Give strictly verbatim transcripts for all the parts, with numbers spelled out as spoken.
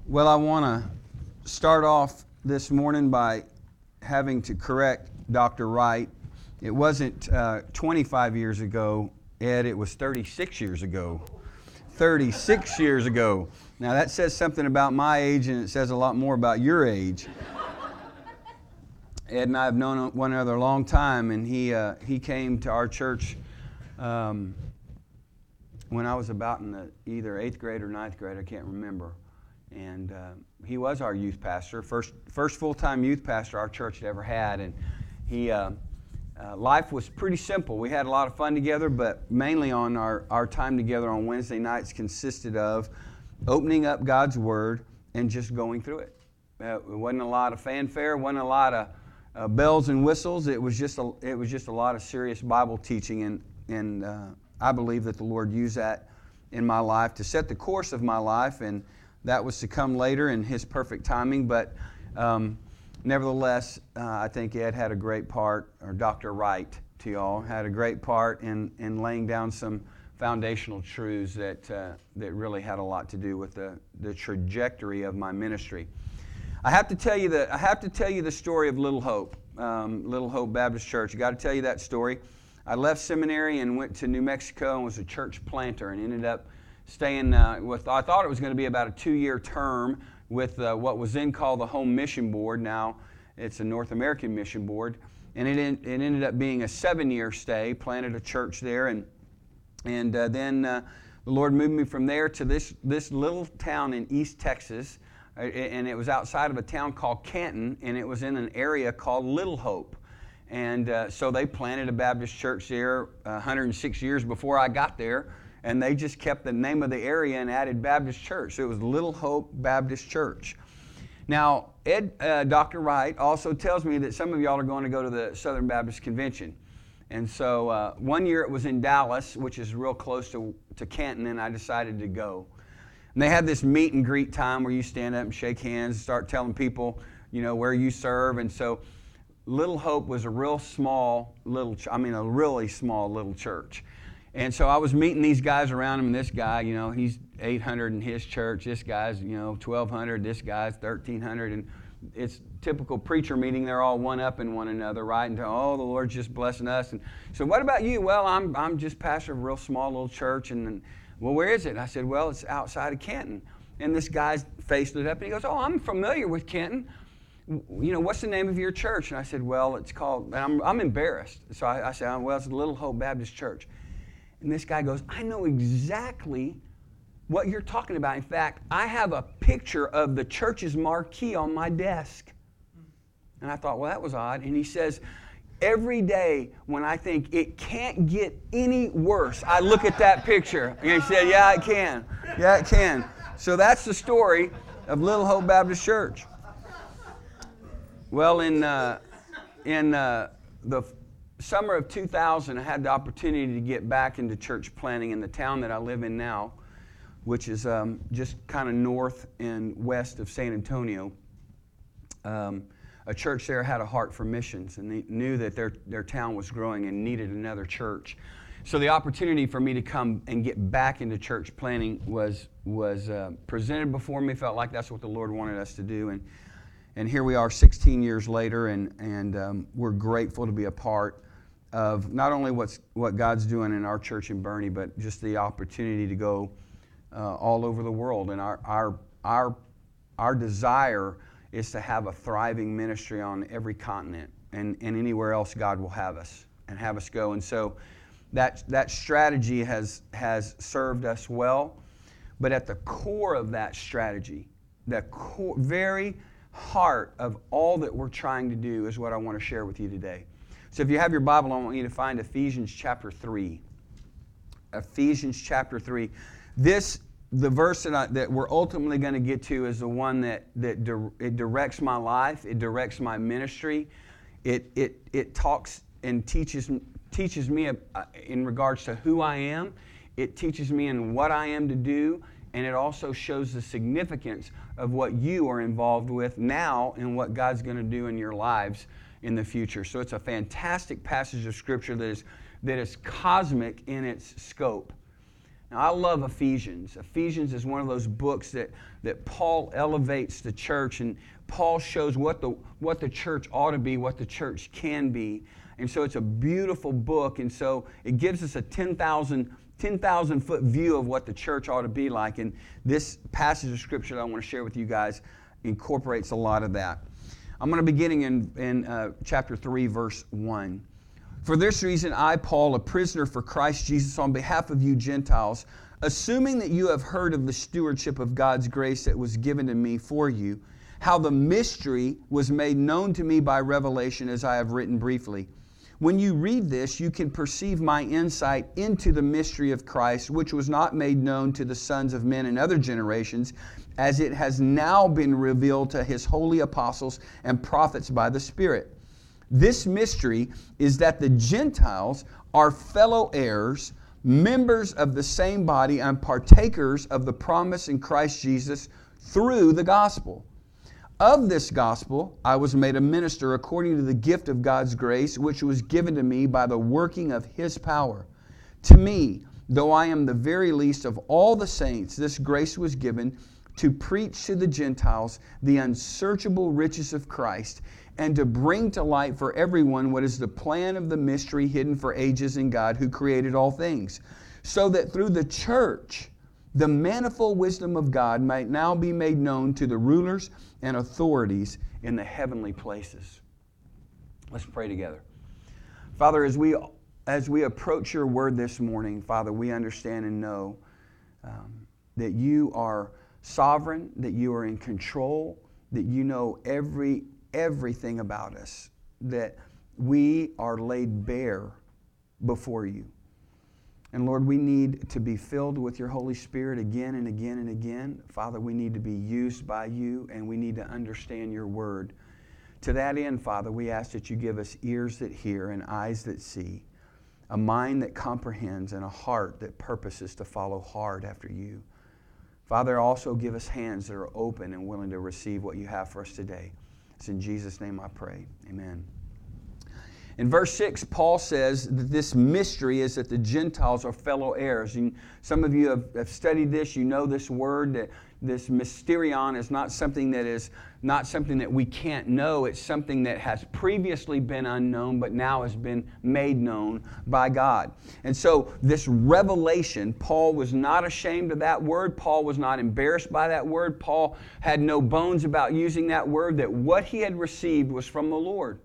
Well, I want to start off this morning by having to correct Doctor Wright. It wasn't uh, twenty-five years ago, Ed, it was thirty-six years ago. thirty-six years ago. Now that says something about my age, and it says a lot more about your age. Ed and I have known one another a long time, and he uh, he came to our church um, when I was about in the either eighth grade or ninth grade, I can't remember. And uh, he was our youth pastor, first first full-time youth pastor our church had ever had. And he uh, uh, life was pretty simple. We had a lot of fun together, but mainly on our, our time together on Wednesday nights consisted of opening up God's Word and just going through it. Uh, it wasn't a lot of fanfare, wasn't a lot of uh, bells and whistles. It was just a it was just a lot of serious Bible teaching, and and uh, I believe that the Lord used that in my life to set the course of my life, and that was to come later in His perfect timing. But um, nevertheless, uh, I think Ed had a great part, or Doctor Wright to y'all, had a great part in, in laying down some foundational truths that uh, that really had a lot to do with the, the trajectory of my ministry. I have to tell you that I have to tell you the story of Little Hope, um, Little Hope Baptist Church. I got to tell you that story. I left seminary and went to New Mexico and was a church planter, and ended up staying uh, with, I thought it was going to be about a two-year term with uh, what was then called the Home Mission Board. Now it's a North American Mission Board. And it, in, it ended up being a seven-year stay, planted a church there. And and uh, then uh, the Lord moved me from there to this, this little town in East Texas. Uh, and it was outside of a town called Canton, and it was in an area called Little Hope. And uh, so they planted a Baptist church there uh, one hundred six years before I got there. And they just kept the name of the area and added Baptist Church. So it was Little Hope Baptist Church. Now, Ed, uh, Doctor Wright also tells me that some of y'all are going to go to the Southern Baptist Convention. And so uh, one year it was in Dallas, which is real close to, to Canton, and I decided to go. And they had this meet and greet time where you stand up and shake hands and start telling people, you know, where you serve. And so Little Hope was a real small little, I mean, a really small little church. And so I was meeting these guys around him, and this guy, you know, he's eight hundred in his church. This guy's, you know, twelve hundred. This guy's thirteen hundred. And it's typical preacher meeting. They're all one-upping one another, right? And, oh, the Lord's just blessing us. And so what about you? Well, I'm I'm just pastor of a real small little church. And, and well, where is it? And I said, well, it's outside of Canton. And this guy's face lit up, and he goes, oh, I'm familiar with Canton. You know, what's the name of your church? And I said, well, it's called, and I'm, I'm embarrassed. So I, I said, well, it's the Little Hope Baptist Church. And this guy goes, I know exactly what you're talking about. In fact, I have a picture of the church's marquee on my desk. And I thought, well, that was odd. And he says, every day when I think it can't get any worse, I look at that picture. And he said, yeah, it can. Yeah, it can. So that's the story of Little Hope Baptist Church. Well, in uh, in uh, the summer of two thousand, I had the opportunity to get back into church planting in the town that I live in now, which is um, just kind of north and west of San Antonio. Um, a church there had a heart for missions, and they knew that their, their town was growing and needed another church. So the opportunity for me to come and get back into church planting was, was uh, presented before me. Felt like that's what the Lord wanted us to do. And, and here we are sixteen years later, and, and um, we're grateful to be a part of not only what's what God's doing in our church in Boerne, but just the opportunity to go uh, all over the world. And our our our our desire is to have a thriving ministry on every continent and, and anywhere else God will have us and have us go. And so that that strategy has has served us well. But at the core of that strategy, the core, very heart of all that we're trying to do is what I want to share with you today. So if you have your Bible, I want you to find Ephesians chapter three. Ephesians chapter three. This, the verse that, I, that we're ultimately going to get to is the one that, that di- it directs my life, it directs my ministry. It, it, it talks and teaches, teaches me in regards to who I am. It teaches me in what I am to do. And it also shows the significance of what you are involved with now and what God's going to do in your lives in the future. So it's a fantastic passage of Scripture that is that is cosmic in its scope. Now, I love Ephesians. Ephesians is one of those books that, that Paul elevates the church, and Paul shows what the, what the church ought to be, what the church can be. And so it's a beautiful book, and so it gives us a ten thousand foot view of what the church ought to be like. And this passage of Scripture that I want to share with you guys incorporates a lot of that. I'm going to be beginning in, in uh, chapter three, verse one. For this reason, I, Paul, a prisoner for Christ Jesus, on behalf of you Gentiles, assuming that you have heard of the stewardship of God's grace that was given to me for you, how the mystery was made known to me by revelation, as I have written briefly. When you read this, you can perceive my insight into the mystery of Christ, which was not made known to the sons of men in other generations, as it has now been revealed to His holy apostles and prophets by the Spirit. This mystery is that the Gentiles are fellow heirs, members of the same body, and partakers of the promise in Christ Jesus through the gospel. Of this gospel, I was made a minister according to the gift of God's grace, which was given to me by the working of His power. To me, though I am the very least of all the saints, this grace was given to preach to the Gentiles the unsearchable riches of Christ, and to bring to light for everyone what is the plan of the mystery hidden for ages in God, who created all things, so that through the church the manifold wisdom of God might now be made known to the rulers and authorities in the heavenly places. Let's pray together. Father, as we as we approach your word this morning, Father, we understand and know um, that you are sovereign, that you are in control, that you know every everything about us, that we are laid bare before you. And Lord, we need to be filled with your Holy Spirit again and again and again. Father, we need to be used by you, and we need to understand your word. To that end, Father, we ask that you give us ears that hear and eyes that see, a mind that comprehends and a heart that purposes to follow hard after you. Father, also give us hands that are open and willing to receive what you have for us today. It's in Jesus' name I pray. Amen. In verse six, Paul says that this mystery is that the Gentiles are fellow heirs. And some of you have, have studied this. You know this word, that this mysterion is not something that is not something that we can't know. It's something that has previously been unknown, but now has been made known by God. And so this revelation, Paul was not ashamed of that word. Paul was not embarrassed by that word. Paul had no bones about using that word, that what he had received was from the Lord.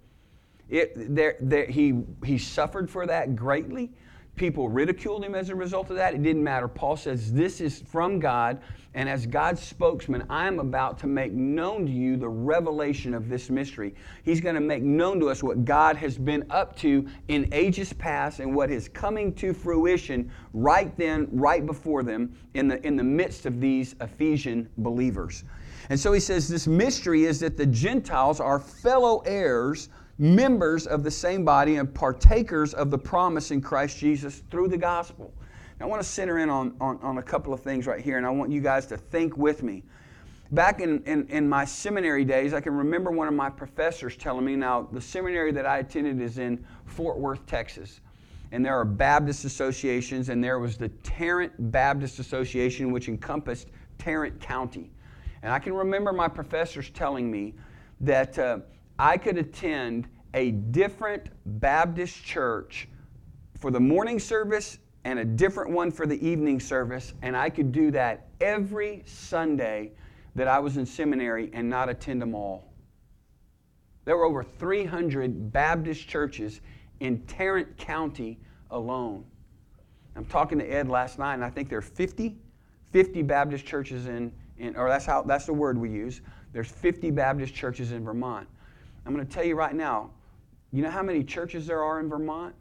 It, there, there, he, he suffered for that greatly. People ridiculed him as a result of that. It didn't matter. Paul says, this is from God, and as God's spokesman, I am about to make known to you the revelation of this mystery. He's going to make known to us what God has been up to in ages past and what is coming to fruition right then, right before them, in the, in the midst of these Ephesian believers. And so he says, this mystery is that the Gentiles are fellow heirs, members of the same body, and partakers of the promise in Christ Jesus through the gospel. Now, I want to center in on, on, on a couple of things right here, and I want you guys to think with me. Back in, in, in my seminary days, I can remember one of my professors telling me, now the seminary that I attended is in Fort Worth, Texas. And there are Baptist associations, and there was the Tarrant Baptist Association, which encompassed Tarrant County. And I can remember my professors telling me that uh, I could attend a different Baptist church for the morning service and a different one for the evening service, and I could do that every Sunday that I was in seminary and not attend them all. There were over three hundred Baptist churches in Tarrant County alone. I'm talking to Ed last night, and I think there are fifty, fifty Baptist churches in, in or that's how that's the word we use. There's fifty Baptist churches in Vermont. I'm going to tell you right now, you know how many churches there are in Vermont?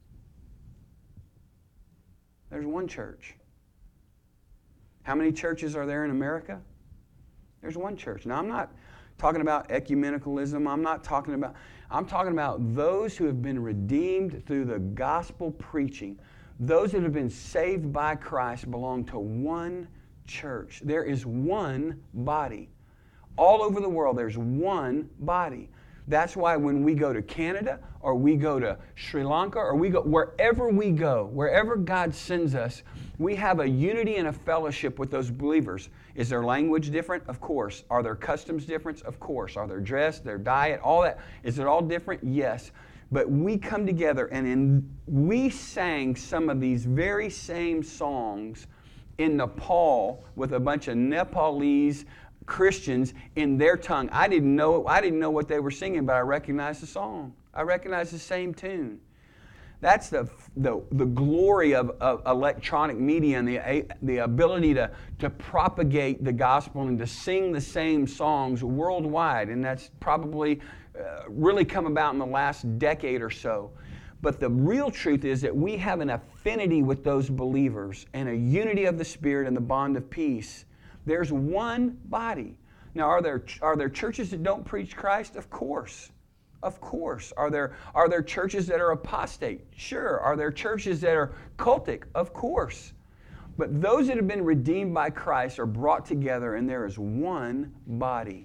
There's one church. How many churches are there in America? There's one church. Now, I'm not talking about ecumenicalism. I'm not talking about, I'm talking about those who have been redeemed through the gospel preaching. Those that have been saved by Christ belong to one church. There is one body. All over the world, there's one body. That's why when we go to Canada or we go to Sri Lanka or we go wherever we go, wherever God sends us, we have a unity and a fellowship with those believers. Is their language different? Of course. Are their customs different? Of course. Are their dress, their diet, all that? Is it all different? Yes. But we come together and in, we sang some of these very same songs in Nepal with a bunch of Nepalese Christians in their tongue. I didn't know I didn't know what they were singing, but I recognized the song. I recognized the same tune. That's the the, the glory of, of electronic media and the, the ability to, to propagate the gospel and to sing the same songs worldwide. And that's probably uh, really come about in the last decade or so. But the real truth is that we have an affinity with those believers and a unity of the Spirit and the bond of peace. There's one body. Now, are there are there churches that don't preach Christ? Of course. Of course. Are there are there churches that are apostate? Sure. Are there churches that are cultic? Of course. But those that have been redeemed by Christ are brought together and there is one body.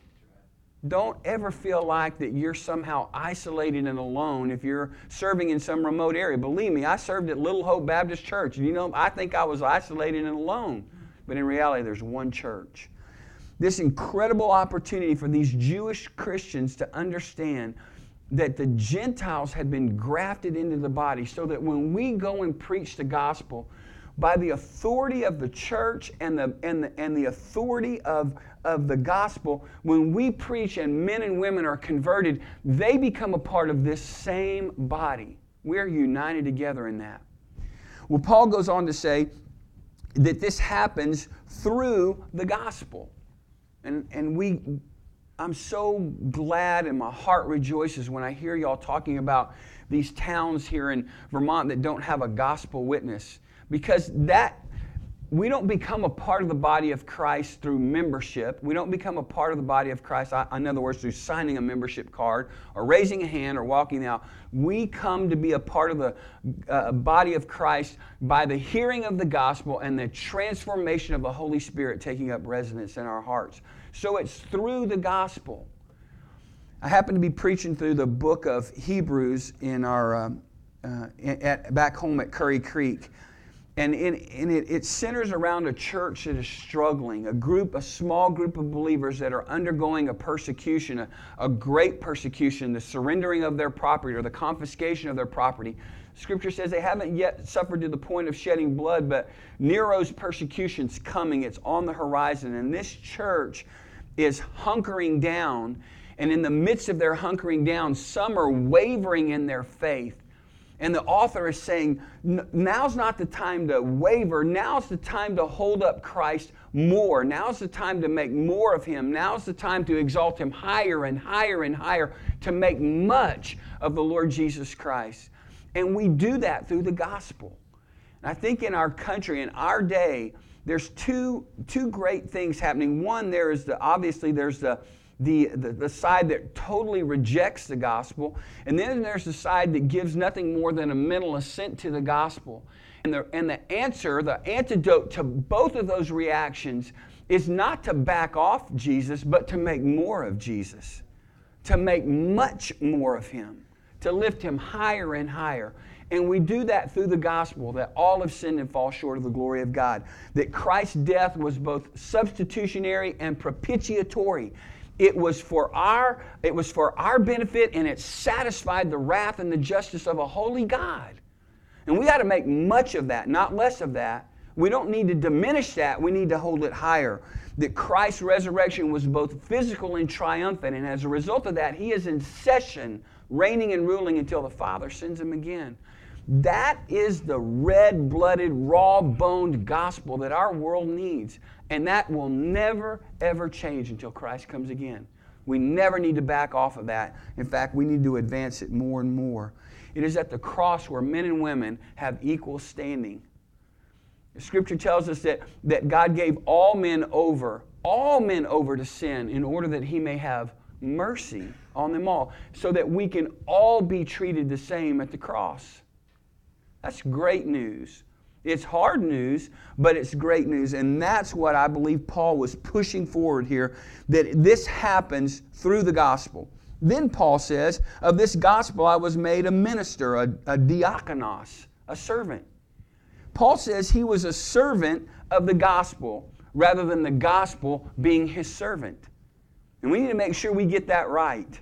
Don't ever feel like that you're somehow isolated and alone if you're serving in some remote area. Believe me, I served at Little Hope Baptist Church. You know, I think I was isolated and alone. But in reality, there's one church. This incredible opportunity for these Jewish Christians to understand that the Gentiles had been grafted into the body so that when we go and preach the gospel, by the authority of the church and the, and the, and the authority of, of the gospel, when we preach and men and women are converted, they become a part of this same body. We're united together in that. Well, Paul goes on to say that this happens through the gospel. And, and we, I'm so glad and my heart rejoices when I hear y'all talking about these towns here in Vermont that don't have a gospel witness. Because that, we don't become a part of the body of Christ through membership. We don't become a part of the body of Christ, in other words, through signing a membership card or raising a hand or walking out. We come to be a part of the uh, body of Christ by the hearing of the gospel and the transformation of the Holy Spirit taking up residence in our hearts. So it's through the gospel. I happen to be preaching through the book of Hebrews in our uh, uh, at, back home at Curry Creek. And, in, and it, it centers around a church that is struggling, a group, a small group of believers that are undergoing a persecution, a, a great persecution, the surrendering of their property or the confiscation of their property. Scripture says they haven't yet suffered to the point of shedding blood, but Nero's persecution's coming. It's on the horizon. And this church is hunkering down. And in the midst of their hunkering down, some are wavering in their faith. And the author is saying, now's not the time to waver. Now's the time to hold up Christ more. Now's the time to make more of Him. Now's the time to exalt Him higher and higher and higher, to make much of the Lord Jesus Christ. And we do that through the gospel. And I think in our country, in our day, there's two, two great things happening. One, there is the, obviously there's the The, the, the side that totally rejects the gospel. And then there's the side that gives nothing more than a mental assent to the gospel. And the, and the answer, the antidote to both of those reactions is not to back off Jesus, but to make more of Jesus. To make much more of Him. To lift Him higher and higher. And we do that through the gospel, that all have sinned and fall short of the glory of God. That Christ's death was both substitutionary and propitiatory. It was for our, it was for our benefit, and it satisfied the wrath and the justice of a holy God. And we got to make much of that, not less of that. We don't need to diminish that. We need to hold it higher. That Christ's resurrection was both physical and triumphant, and as a result of that, He is in session, reigning and ruling until the Father sends Him again. That is the red-blooded, raw-boned gospel that our world needs. And that will never, ever change until Christ comes again. We never need to back off of that. In fact, we need to advance it more and more. It is at the cross where men and women have equal standing. The Scripture tells us that, that God gave all men over, all men over to sin in order that He may have mercy on them all, so that we can all be treated the same at the cross. That's great news. It's hard news, but it's great news. And that's what I believe Paul was pushing forward here, that this happens through the gospel. Then Paul says, of this gospel I was made a minister, a, a diakonos, a servant. Paul says he was a servant of the gospel rather than the gospel being his servant. And we need to make sure we get that right.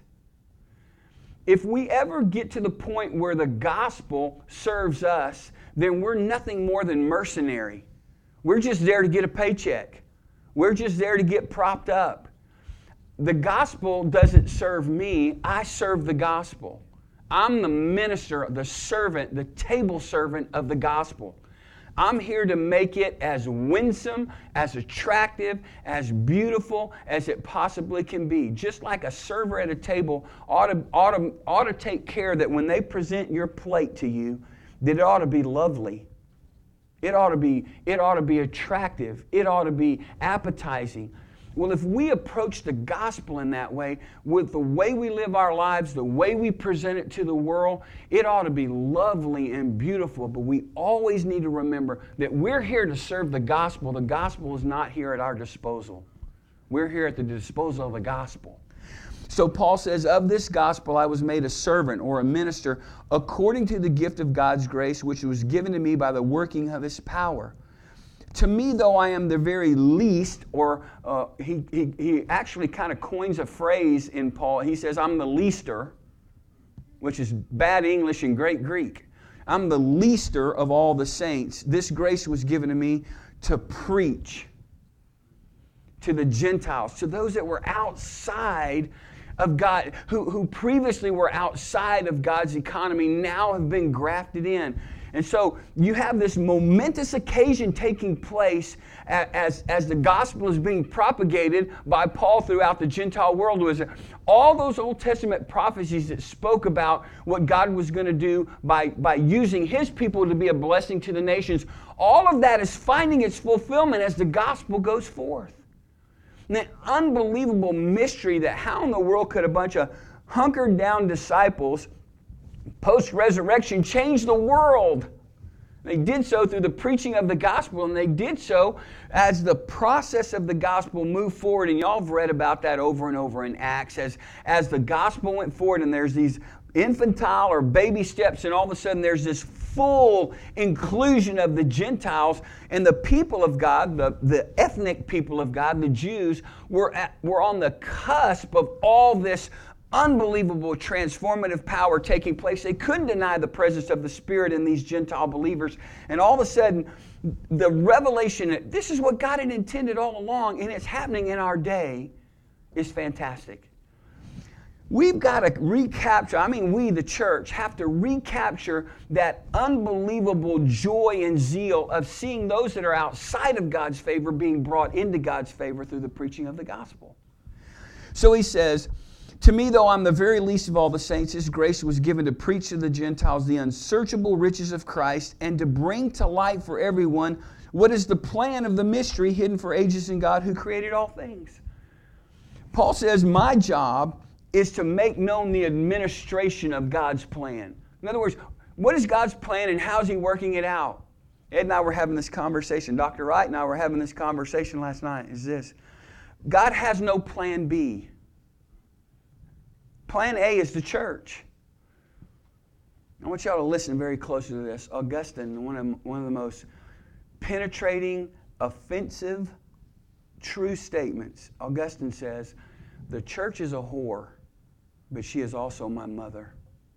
If we ever get to the point where the gospel serves us, then we're nothing more than mercenary. We're just there to get a paycheck. We're just there to get propped up. The gospel doesn't serve me. I serve the gospel. I'm the minister, the servant, the table servant of the gospel. I'm here to make it as winsome, as attractive, as beautiful as it possibly can be. Just like a server at a table ought to, ought to, ought to take care that when they present your plate to you, that it ought to be lovely. It ought to be, it ought to be attractive. It ought to be appetizing. Well, if we approach the gospel in that way, with the way we live our lives, the way we present it to the world, it ought to be lovely and beautiful. But we always need to remember that we're here to serve the gospel. The gospel is not here at our disposal. We're here at the disposal of the gospel. So Paul says, of this gospel I was made a servant or a minister according to the gift of God's grace, which was given to me by the working of His power. To me, though I am the very least, or uh, he, he, he actually kind of coins a phrase in Paul. He says, I'm the leaster, which is bad English and great Greek. I'm the leaster of all the saints. This grace was given to me to preach to the Gentiles, to those that were outside of God, who, who previously were outside of God's economy, now have been grafted in. And so you have this momentous occasion taking place as, as the gospel is being propagated by Paul throughout the Gentile world. Was all those Old Testament prophecies that spoke about what God was going to do by, by using His people to be a blessing to the nations, all of that is finding its fulfillment as the gospel goes forth. And that unbelievable mystery that how in the world could a bunch of hunkered down disciples post-resurrection changed the world. They did so through the preaching of the gospel, and they did so as the process of the gospel moved forward. And y'all have read about that over and over in Acts. As, as the gospel went forward, and there's these infantile or baby steps, and all of a sudden there's this full inclusion of the Gentiles, and the people of God, the, the ethnic people of God, the Jews, were, at, were on the cusp of all this unbelievable transformative power taking place. They couldn't deny the presence of the Spirit in these Gentile believers. And all of a sudden, the revelation that this is what God had intended all along, and it's happening in our day, is fantastic. We've got to recapture, I mean we, the church, have to recapture that unbelievable joy and zeal of seeing those that are outside of God's favor being brought into God's favor through the preaching of the gospel. So he says, to me, though I'm the very least of all the saints, His grace was given to preach to the Gentiles the unsearchable riches of Christ and to bring to light for everyone what is the plan of the mystery hidden for ages in God who created all things. Paul says, my job is to make known the administration of God's plan. In other words, what is God's plan and how is He working it out? Ed and I were having this conversation. Doctor Wright and I were having this conversation last night. Is this: God has no plan B. Plan A is the church. I want y'all to listen very closely to this. Augustine, one of, one of the most penetrating, offensive, true statements. Augustine says, the church is a whore, but she is also my mother.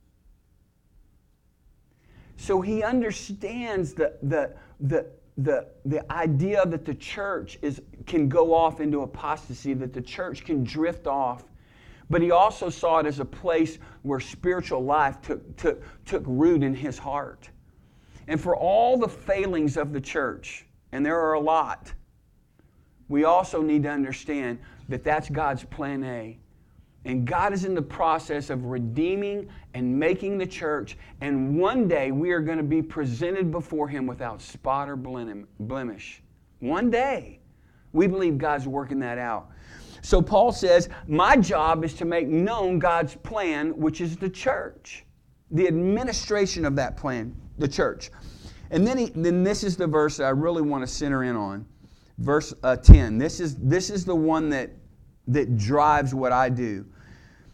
So he understands the, the, the, the, the idea that the church is, can go off into apostasy, that the church can drift off. But he also saw it as a place where spiritual life took, took, took root in his heart. And for all the failings of the church, and there are a lot, we also need to understand that that's God's plan A. And God is in the process of redeeming and making the church. And one day we are going to be presented before Him without spot or blemish. One day. We believe God's working that out. So Paul says, my job is to make known God's plan, which is the church. The administration of that plan, the church. And then, he, then this is the verse that I really want to center in on. Verse uh, ten. This is, this is the one that, that drives what I do.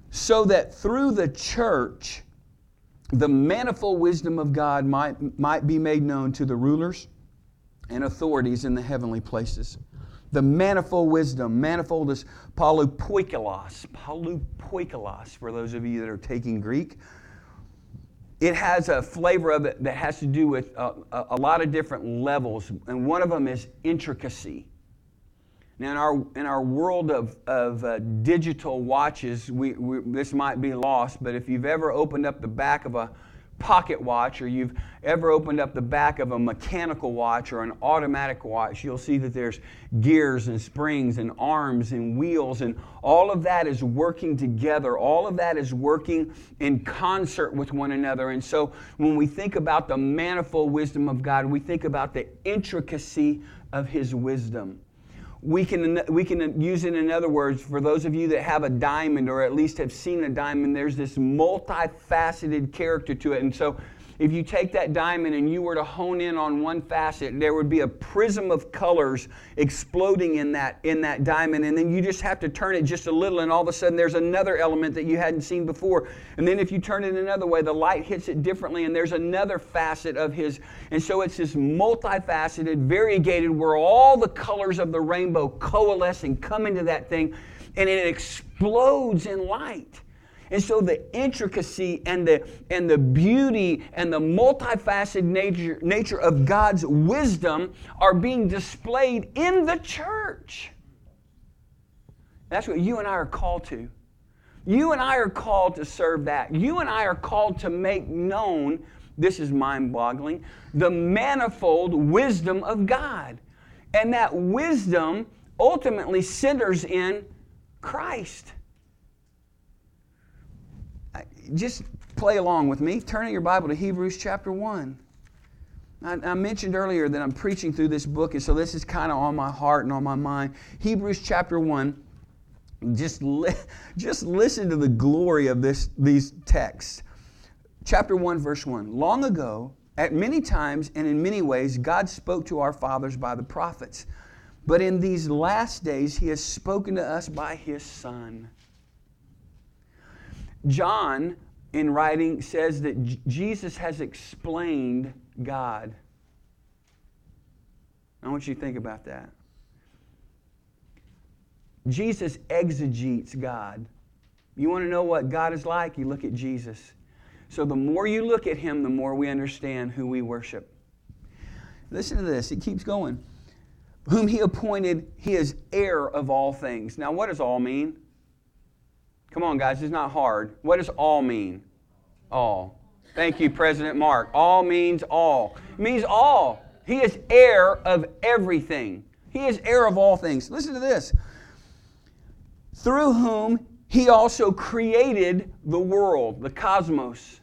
so that through the church the manifold wisdom of God might, might be made known to the rulers and authorities in the heavenly places. The manifold wisdom. Manifold is polypoikolos. Polypoikolos, for those of you that are taking Greek. It has a flavor of it that has to do with a, a, a lot of different levels, and one of them is intricacy. Now, in our in our world of of uh, digital watches, we, we this might be lost, but if you've ever opened up the back of a pocket watch, or you've ever opened up the back of a mechanical watch or an automatic watch, you'll see that there's gears and springs and arms and wheels, and all of that is working together. All of that is working in concert with one another. And so when we think about the manifold wisdom of God, we think about the intricacy of His wisdom. We can, we can use it in other words, for those of you that have a diamond or at least have seen a diamond, there's this multifaceted character to it. And so if you take that diamond and you were to hone in on one facet, there would be a prism of colors exploding in that, in that diamond. And then you just have to turn it just a little, and all of a sudden there's another element that you hadn't seen before. And then if you turn it another way, the light hits it differently, and there's another facet of His. And so it's this multifaceted, variegated, where all the colors of the rainbow coalesce and come into that thing, and it explodes in light. And so the intricacy and the and the beauty and the multifaceted nature, nature of God's wisdom are being displayed in the church. That's what you and I are called to. You and I are called to serve that. You and I are called to make known, this is mind-boggling, the manifold wisdom of God. And that wisdom ultimately centers in Christ. Just play along with me. Turn in your Bible to Hebrews chapter one. I, I mentioned earlier that I'm preaching through this book, and so this is kind of on my heart and on my mind. Hebrews chapter one. Just, li- just listen to the glory of this, these texts. Chapter one, verse one. Long ago, at many times and in many ways, God spoke to our fathers by the prophets. But in these last days, He has spoken to us by His Son. John, in writing, says that J- Jesus has explained God. I want you to think about that. Jesus exegetes God. You want to know what God is like? You look at Jesus. So the more you look at Him, the more we understand who we worship. Listen to this. It keeps going. Whom He appointed, He is heir of all things. Now, what does all mean? Come on, guys, it's not hard. What does all mean? All. Thank you, President Mark. All means all. It means all. He is heir of everything. He is heir of all things. Listen to this. Through whom He also created the world, the cosmos.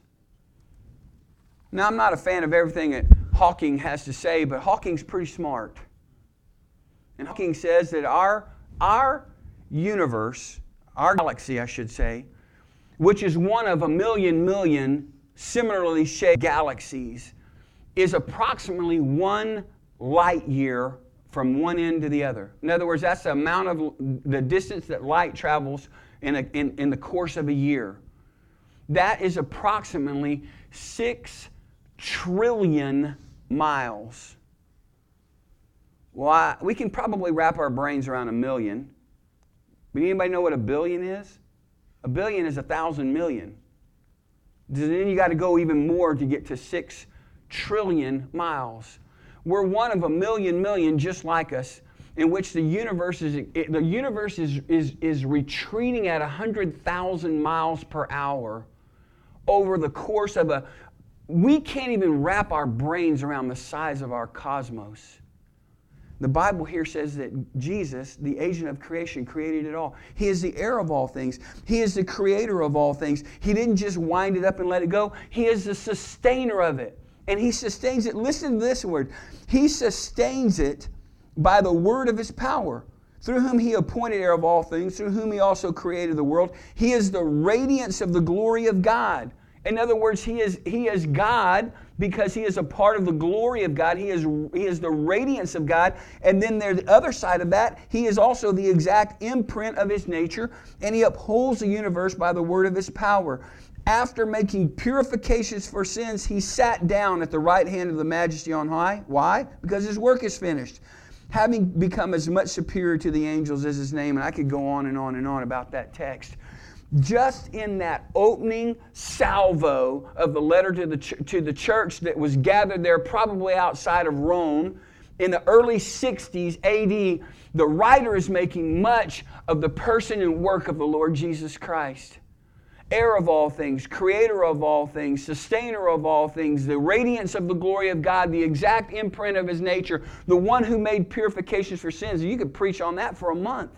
Now, I'm not a fan of everything that Hawking has to say, but Hawking's pretty smart. And Hawking says that our, our universe, our galaxy, I should say, which is one of a million million similarly shaped galaxies, is approximately one light year from one end to the other. In other words, that's the amount of the distance that light travels in, a, in, in the course of a year. That is approximately six trillion miles. Well, I, we can probably wrap our brains around a million. But anybody know what a billion is? A billion is a thousand million. Then you got to go even more to get to six trillion miles. We're one of a million million just like us, in which the universe is it, the universe is, is, is retreating at one hundred thousand miles per hour over the course of a... We can't even wrap our brains around the size of our cosmos. The Bible here says that Jesus, the agent of creation, created it all. He is the heir of all things. He is the creator of all things. He didn't just wind it up and let it go. He is the sustainer of it. And He sustains it. Listen to this word. He sustains it by the word of His power, through whom He appointed heir of all things, through whom He also created the world. He is the radiance of the glory of God In other words, he is, he is God because he is a part of the glory of God. He is, he is the radiance of God. And then there's the other side of that. He is also the exact imprint of his nature, and he upholds the universe by the word of his power. After making purifications for sins, he sat down at the right hand of the Majesty on high. Why? Because his work is finished. Having become as much superior to the angels as his name, and I could go on and on and on about that text. Just in that opening salvo of the letter to the, ch- to the church that was gathered there probably outside of Rome in the early sixties A D, the writer is making much of the person and work of the Lord Jesus Christ. Heir of all things, creator of all things, sustainer of all things, the radiance of the glory of God, the exact imprint of his nature, the one who made purifications for sins. You could preach on that for a month.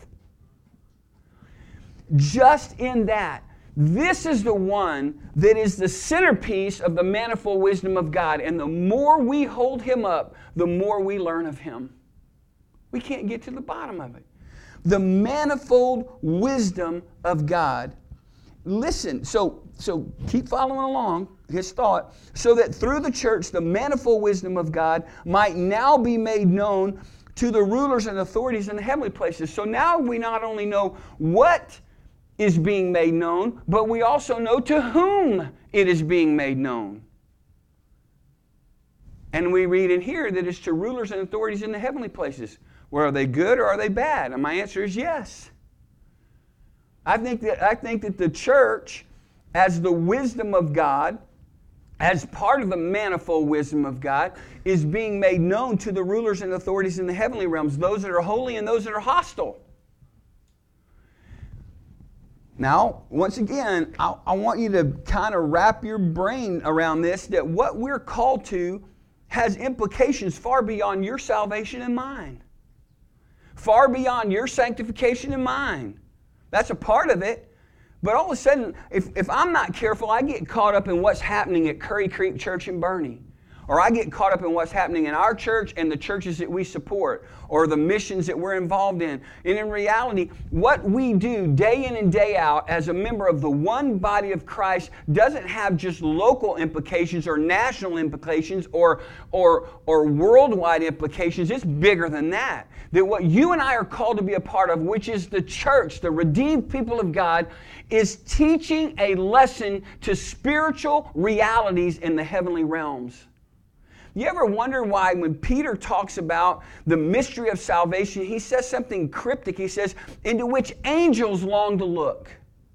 Just in that, this is the one that is the centerpiece of the manifold wisdom of God. And the more we hold him up, the more we learn of him. We can't get to the bottom of it. The manifold wisdom of God. Listen, so, so keep following along his thought. So that through the church, the manifold wisdom of God might now be made known to the rulers and authorities in the heavenly places. So now we not only know what is being made known, but we also know to whom it is being made known. And we read in here that it's to rulers and authorities in the heavenly places. Well, are they good or are they bad? And my answer is yes. I think that I think that the church, as the wisdom of God, as part of the manifold wisdom of God, is being made known to the rulers and authorities in the heavenly realms, those that are holy and those that are hostile. Now, once again, I, I want you to kind of wrap your brain around this, that what we're called to has implications far beyond your salvation and mine. Far beyond your sanctification and mine. That's a part of it. But all of a sudden, if, if I'm not careful, I get caught up in what's happening at Curry Creek Church in Boerne. Or I get caught up in what's happening in our church and the churches that we support, or the missions that we're involved in. And in reality, what we do day in and day out as a member of the one body of Christ doesn't have just local implications or national implications or, or, or worldwide implications. It's bigger than that. That what you and I are called to be a part of, which is the church, the redeemed people of God, is teaching a lesson to spiritual realities in the heavenly realms. You ever wonder why when Peter talks about the mystery of salvation, he says something cryptic. He says, into which angels long to look.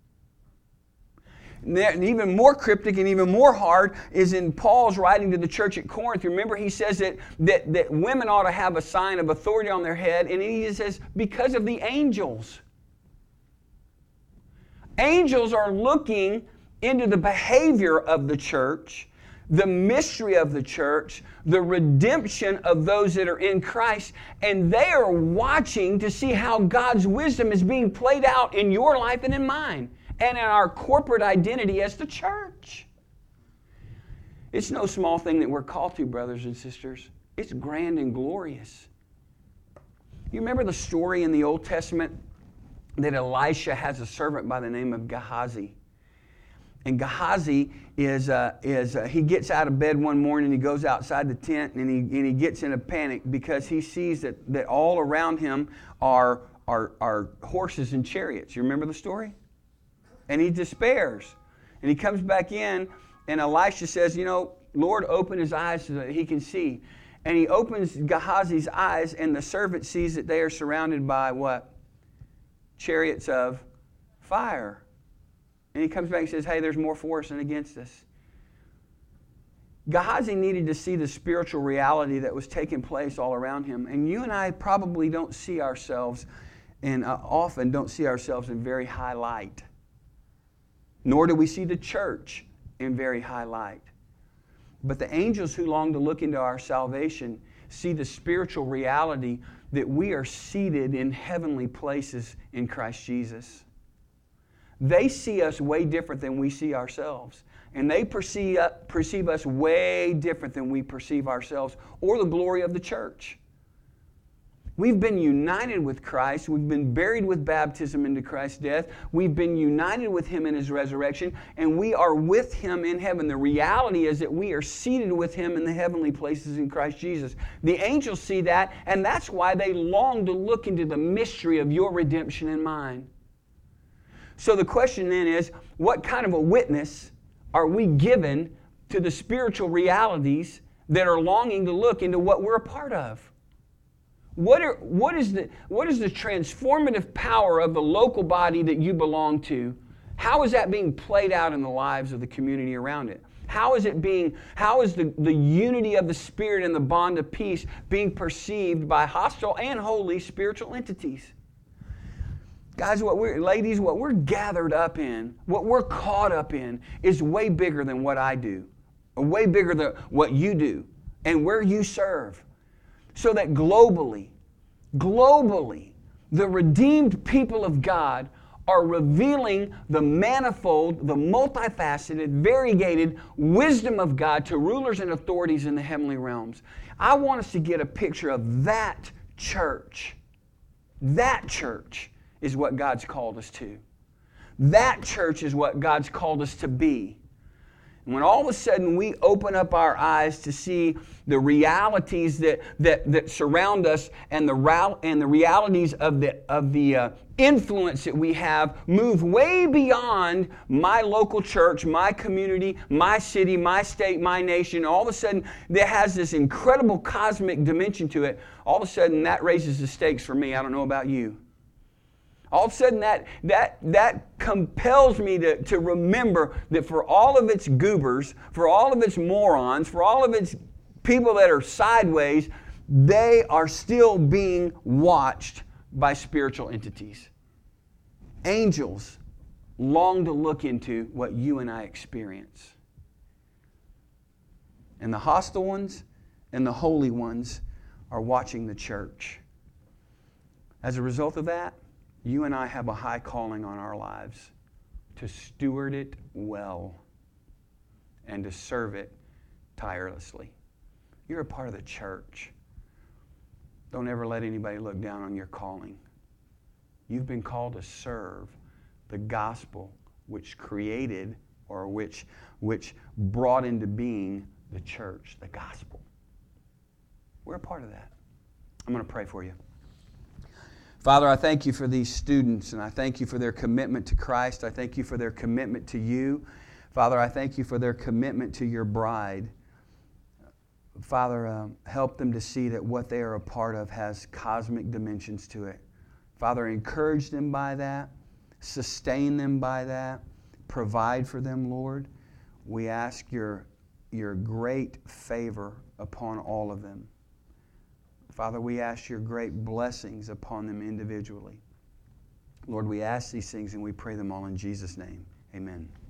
And even more cryptic and even more hard is in Paul's writing to the church at Corinth. Remember, he says that, that, that women ought to have a sign of authority on their head. And he says, because of the angels. Angels are looking into the behavior of the church, the mystery of the church, the redemption of those that are in Christ, and they are watching to see how God's wisdom is being played out in your life and in mine, and in our corporate identity as the church. It's no small thing that we're called to, brothers and sisters. It's grand and glorious. You remember the story in the Old Testament that Elisha has a servant by the name of Gehazi. And Gehazi is, uh, is uh, he gets out of bed one morning, he goes outside the tent, and he, and he gets in a panic because he sees that, that all around him are, are, are horses and chariots. You remember the story? And he despairs. And he comes back in, and Elisha says, you know, Lord, open his eyes so that he can see. And he opens Gehazi's eyes, and the servant sees that they are surrounded by what? Chariots of fire. And he comes back and says, hey, there's more for us than against us. Gehazi needed to see the spiritual reality that was taking place all around him. And you and I probably don't see ourselves, and uh, often don't see ourselves in very high light. Nor do we see the church in very high light. But the angels who long to look into our salvation see the spiritual reality that we are seated in heavenly places in Christ Jesus. They see us way different than we see ourselves. And they perceive, uh, perceive us way different than we perceive ourselves or the glory of the church. We've been united with Christ. We've been buried with baptism into Christ's death. We've been united with Him in His resurrection, and we are with Him in heaven. The reality is that we are seated with Him in the heavenly places in Christ Jesus. The angels see that, and that's why they long to look into the mystery of your redemption and mine. So the question then is, what kind of a witness are we given to the spiritual realities that are longing to look into what we're a part of? What, are, what, is the, what is the transformative power of the local body that you belong to? How is that being played out in the lives of the community around it? How is it being, how is the, the unity of the Spirit and the bond of peace being perceived by hostile and holy spiritual entities? Guys, what we're, ladies, what we're gathered up in, what we're caught up in is way bigger than what I do, or way bigger than what you do and where you serve. So that globally, globally, the redeemed people of God are revealing the manifold, the multifaceted, variegated wisdom of God to rulers and authorities in the heavenly realms. I want us to get a picture of that church. That church is what God's called us to. That church is what God's called us to be. And when all of a sudden we open up our eyes to see the realities that, that, that surround us and the, and the realities of the, of the uh, influence that we have move way beyond my local church, my community, my city, my state, my nation, all of a sudden that has this incredible cosmic dimension to it, all of a sudden that raises the stakes for me. I don't know about you. All of a sudden that, that, that compels me to, to remember that for all of its goobers, for all of its morons, for all of its people that are sideways, they are still being watched by spiritual entities. Angels long to look into what you and I experience. And the hostile ones and the holy ones are watching the church. As a result of that, you and I have a high calling on our lives to steward it well and to serve it tirelessly. You're a part of the church. Don't ever let anybody look down on your calling. You've been called to serve the gospel which created or which, which brought into being the church, the gospel. We're a part of that. I'm going to pray for you. Father, I thank you for these students, and I thank you for their commitment to Christ. I thank you for their commitment to you. Father, I thank you for their commitment to your bride. Father, uh, help them to see that what they are a part of has cosmic dimensions to it. Father, encourage them by that. Sustain them by that. Provide for them, Lord. We ask your, your great favor upon all of them. Father, we ask your great blessings upon them individually. Lord, we ask these things and we pray them all in Jesus' name. Amen.